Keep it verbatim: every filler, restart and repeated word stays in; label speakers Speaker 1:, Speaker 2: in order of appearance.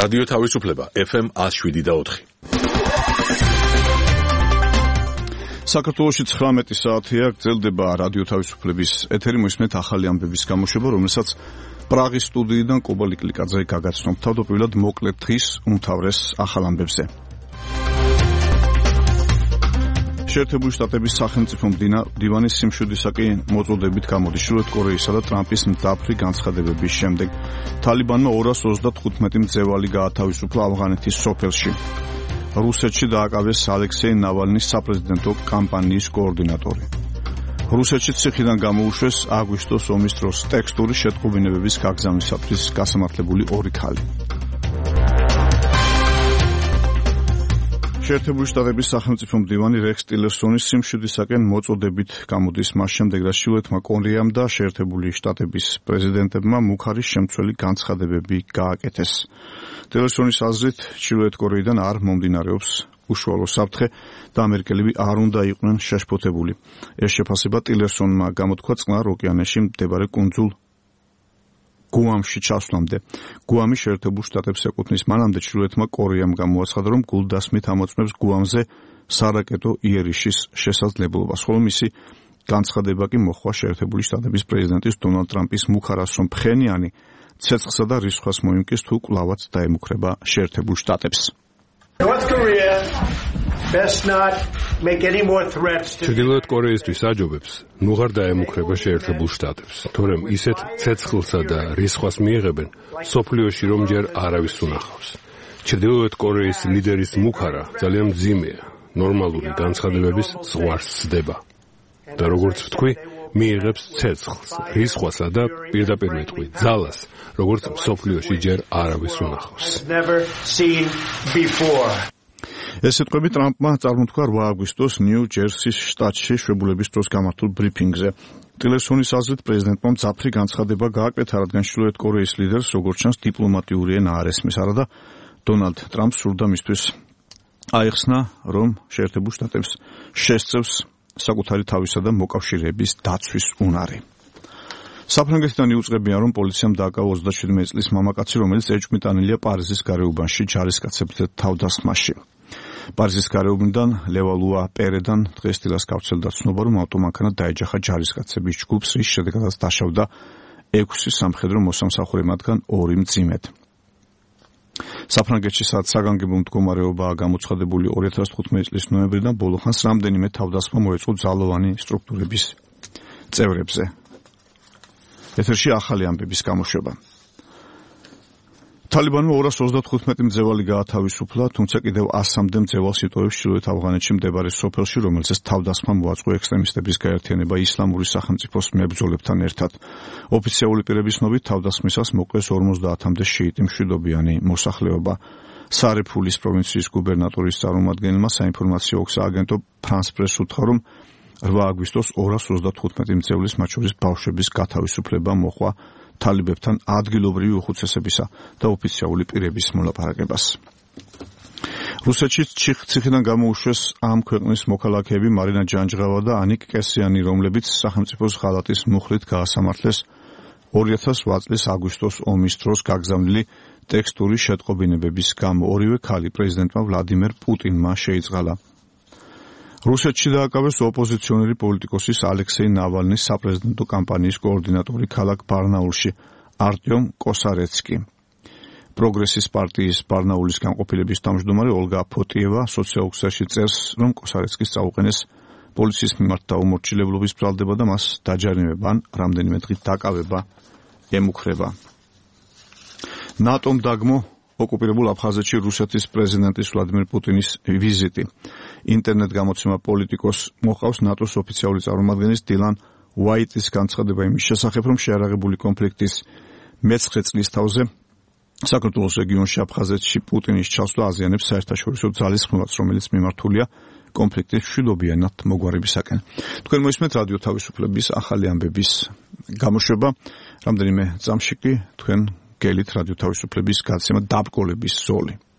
Speaker 1: რადიო თავისუფლება ეფ ემ one oh seven და four.
Speaker 2: საქართველოში ცხრამეტი საათია გრძელდება რადიო თავისუფლების ეთერი, მოისმენთ ახალი ამბების გამოშვება, რომელსაც პრაღის სტუდიიდან კობა ლიკლიკაძე გაგაცნობ. თავდაპირველად მოკლედ დღის უმთავრეს ახალ ამბებზე. შეერთებული შტატების სახელმწიფო მდივანის სიმშვიდისაკი მოწოდებით გამოდის ჩრდილოეთ კორეისა და ტრამპის მძაფრი განცხადებების შემდეგ. თალიბანმა ორას ოცდათხუთმეტი მძევალი გაათავისუფლა ავღანეთის სოფელში. რუსეთში დააკავეს ალექსეი ნავალნის საპრეზიდენტო კამპანიის კოორდინატორი. რუსეთში ციხიდან გამოუშვეს აგვისტოს ომის დროს ტექსტური შეტყობინებების გაგზავნისათვის გასამართლებული ორი ქალი. შეერთებული შტატების სახელმწიფო მდივანი რექს ტილერსონის სიმშვიდისაკენ მოწოდებით გამოდის მას შემდეგ, რაც ჩრდილოეთმა კორეამ და შეერთებული შტატების პრეზიდენტებმა მუქარის შემცველი განცხადებები გააკეთეს. ტილერსონის აზრით, ჩრდილოეთ კორეიდან არ მომდინარეობს უშუალო საფრთხე და ამერიკელები არ უნდა იყვნენ შეშფოთებული. ეს შეფასება ტილერსონმა გამოთქვა წყნარ ოკეანეში მდებარე კუნძულ გუამში ჩასვლამდე. გუამი შეერთებულ შტატებს ეკუთვნის. მანამდე ჩრდილოეთმა კორეამ გამოაცხადა, რომ გულდასმით ამოწმებს გუამზე სარაკეტო იერიშის შესაძლებლობას, ხოლო მისი განცხადება კი მოხდა შეერთებული შტატების პრეზიდენტის დონალდ ტრამპის მუქარას, რომ ფხენიანი ცეცხლსა და რისხვას მოიმკის თუ კვლავაც დაემუქრება შეერთებულ შტატებს.
Speaker 3: ჩრდილოეთ კორეისთვის აჯობებს ნუღარ დაემუქრება შეერთებულ შტატებს, თორემ ისეთ ცეცხლსა და რისხვას მიიღებენ სოფლიოში, რომ ჯერ არავის უნახავს. ჩრდილოეთ კორეის ლიდერის მუქარა ძალიან მძიმეა, ნორმალური განცხადებების ზღვარს სდება და როგორც ვთქვი, მიიღებს ცეცხლს, რისხვასა და პირდაპირ ვეთქვი, ძალას, როგორც სოფლიოში ჯერ არავის უნახავს.
Speaker 2: ეს სიტყვები ტრამპმა წარმოთქვა რვა აგვისტოს ნიუ-ჯერსის შტატში შვებულების დროს გამართულ ბრიფინგზე. ტილერსონის აზრით, პრეზიდენტმა მძაფრი განცხადება გააკეთა, რადგან ჩრდილოეთ კორეის ლიდერს, როგორც ჩანს, დიპლომატიური ენა არ ესმის, არადა დონალდ ტრამპს სურდა მისთვის აეხსნა, რომ შეერთებულ შტატებს შესწევს საკუთარი თავისა და მოკავშირეების დაცვის უნარი. საფრანგეთიდან იუწყებიან, რომ პოლიციამ დააკავა ოცდაშვიდმეტი წლის მამაკაცი, რომელიც ეჭვმიტანილია პარიზის გარეუბანში ჯარისკაცებთან თავდასხმაში. პარიზის გარეუბნიდან ლევალუა პერედან დღეს დილას გავრცელდა ცნობა, რომ ავტომანქანა დაეჯახა ჯარისკაცების ჯგუფს, რის შედეგადაც დაშავდა ექვსი სამხედრო მოსამსახურე, მათგან ორი მძიმედ. საფრანგეთში სადაც საგანგებო მდგომარეობაა გამოცხადებული ორი ათას თხუთმეტი წლის ნოემბრიდან ბოლო ხანს რამდენიმე თავდასხმა მოეწყო ძალოვანი სტრუქტურების წევრებზე. ეთერში ახალი ამბების გამოშვება. თალიბანმა ორას ოცდათხუთმეტი მძევალი გაათავისუფლა, თუმცა კიდევ ასამდე მძევალს იტოვებს ჩრდილოეთ ავღანეთში მდებარე სოფელში, რომელზეც თავდასხმა მოაწყო ექსტრემისტების გაერთიანება ისლამური სახელმწიფოს მებრძოლებთან ერთად. ოფიციალური პირების ცნობით, თავდასხმისას მოკლეს ორმოცდაათამდე შიიტი მშვიდობიანი მოსახლეობა. სარიფულის პროვინციის გუბერნატორის წარმომადგენელმა საინფორმაციო სააგენტო ფრანს პრესს უთხრა, რომ რვა აგვისტოს ორას ოცდათხუთმეტი მძევლის, მათ შორის ბავშვების გათავისუფლება მოჰყვა თალიბებთან ადგილობრივი უხუცესებისა და ოფიციალური პირების მოლაპარაკებას. რუსეთში ციხიდან გამოუშვეს ამ ქვეყნის მოქალაქეები მარინა ჯანჯღავა და ანიკ კესიანი, რომლებიც სახელმწიფოს ღალატის მუხლით გაასამართლეს ორი ათას ოთხ წლის აგვისტოს ომის დროს გაგზავნილი ტექსტური შეტყობინებების გამო. ორივე ქალი პრეზიდენტმა ვლადიმერ პუტინმა შეიწყალა. რუსეთში დააკავეს ოპოზიციონერი პოლიტიკოსის ალექსეი ნავალნის საპრეზიდენტო კამპანიის კოორდინატორი ქალაქ ბარნაულში არტიომ კოსარეცკი. პროგრესის პარტიის ბარნაულის განყოფილების თავმჯდომარე ოლგა ფოტიევა სოციალურ წერს, რომ კოსარეცკის წაუყენეს პოლიციის მიმართ დაუმორჩილებლობის ბრალდება და მას დაჯარიმება ან რამდენიმე დღით დაკავება ემუქრება. ნატომ დაგმო ოკუპირებულ აფხაზეთში რუსეთის პრეზიდენტის ვლადიმერ პუტინის ვიზიტი. ინტერნეტ გამოცემა პოლიტიკოს მოყავს ნატოს ოფიციალური წარმომადგენლის დილან უაიტის განცხადება იმის შესახებ, რომ შეარაღებული კონფლიქტის მეცხრე წლის თავზე საქართველოს რეგიონში აფხაზეთში პუტინის ჩასვლა აზიანებს საერთაშორისო ძალისხმევას, რომელიც მიმართულია კონფლიქტის მშვიდობიანად მოგვარებისაკენ. თქვენ მოისმენთ რადიო თავისუფლების ახალი ამბების გამოშვება. რამდენიმე წამში კი თქვენ გელით რადიო თავისუფლების გაცემა დაბრკოლების ზოლი.